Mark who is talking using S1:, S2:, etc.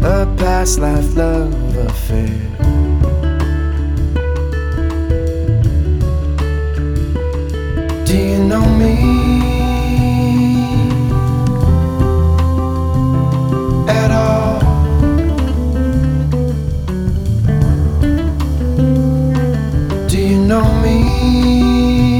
S1: a past life love affair. Do you know me?